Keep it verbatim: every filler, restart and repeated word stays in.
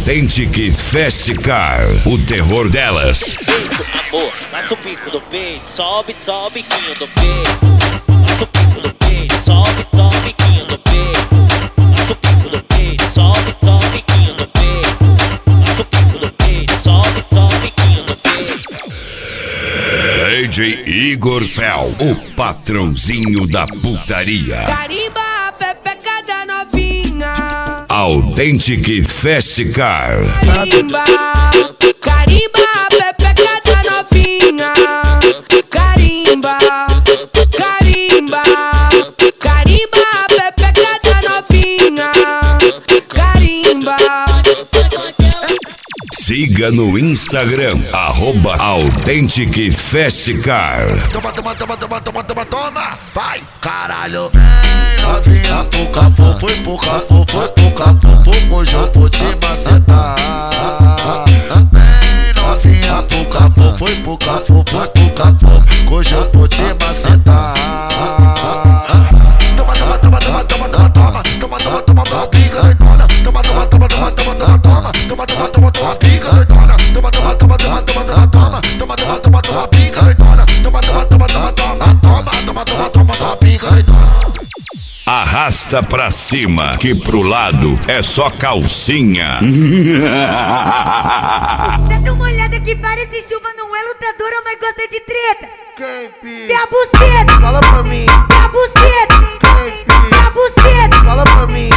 Authentic Fast Car, o terror delas. Amor, faz o pico do peito, sobe, sobe, biquinho do peito. Faz o pico do peito, sobe, sobe, biquinho do peito. Faz o pico do peito, sobe, sobe, biquinho do peito. Faz o pico do peito, sobe, sobe, biquinho do peito. D J Igor Fel, o patrãozinho da putaria. Carimba a pepeca da novinha. Authentic Fast Car. Carimba, carimba a pepeca da novinha. Carimba, carimba, carimba a pepeca da novinha. Carimba. Siga no Instagram, arroba Authentic Fast Car. Toma, toma, toma, toma, toma, toma, toma, vai, caralho. Vem novinha, pouca fofo, foi pouca fofo, foi pouca fofo, hoje eu vou te macetar. Vem novinha, pouca fofo, foi pouca fofo, foi pouca fofo, hoje eu vou te macetar. Toma, toma, toma, toma, toma, toma, toma, toma, toma, toma, toma, pica doidona. Toma, toma, toma, toma, toma, toma, toma, toma, toma, toma, toma, pica doidona. Toma, toma, toma, toma, toma, toma, toma, toma, toma, toma, toma, pica doidona. Toma, toma, toma, toma, toma, toma, toma, toma, toma, toma, pica doidona. Arrasta pra cima, que pro lado é só calcinha. Dá uma olhada que parece chuva, não é lutadora, mas gosta de treta. Quem, pi? Tem a buceta, Fala pra mim. tem a buceta, Quem, pi? tem a buceta, Fala pra mim.